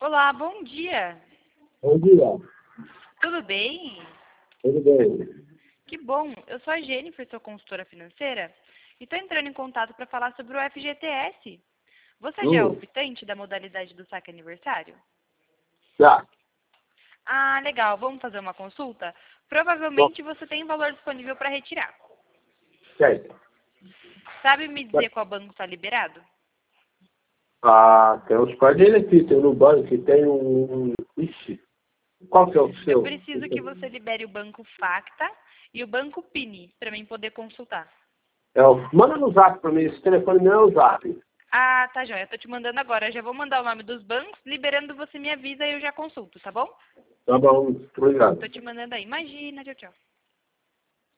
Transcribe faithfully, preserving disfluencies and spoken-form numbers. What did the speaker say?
Olá, bom dia. Bom dia. Tudo bem? Tudo bem? Que bom. Eu sou a Jennifer, sou consultora financeira, e estou entrando em contato para falar sobre o F G T S. Você já é Hum, optante da modalidade do saque aniversário? já. Ah, legal. Vamos fazer uma consulta? Bom, Provavelmente você tem valor disponível para retirar. certo. Sabe me dizer qual banco está liberado? Ah, tem uns quais benefícios. Tem no banco que tem um... um- Ixi, qual que é o Eu seu? preciso que você libere o banco Facta e o banco Pini para mim poder consultar. É o... Manda no zap para mim. Esse telefone não é o zap. Ah, tá joia. Eu tô te mandando agora. Eu já vou mandar o nome dos bancos. Liberando, você me avisa e eu já consulto, tá bom? Tá bom, obrigado. Tô te mandando aí. Imagina, tchau, tchau.